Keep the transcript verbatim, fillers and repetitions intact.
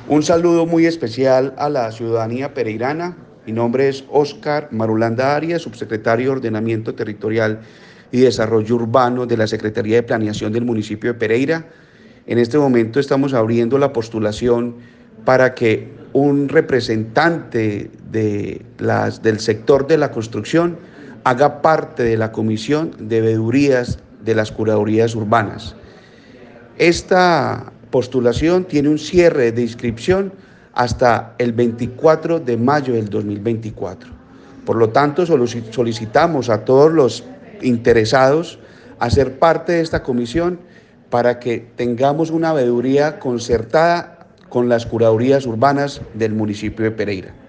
Un saludo muy especial a la ciudadanía pereirana. Mi nombre es Óscar Marulanda Arias, subsecretario de Ordenamiento Territorial y Desarrollo Urbano de la Secretaría de Planeación del municipio de Pereira. En este momento estamos abriendo la postulación para que un representante de las, del sector de la construcción haga parte de la comisión de veedurías de las curadurías urbanas. Esta postulación tiene un cierre de inscripción hasta el veinticuatro de mayo del dos mil veinticuatro. Por lo tanto, solicitamos a todos los interesados a ser parte de esta comisión para que tengamos una veeduría concertada con las curadurías urbanas del municipio de Pereira.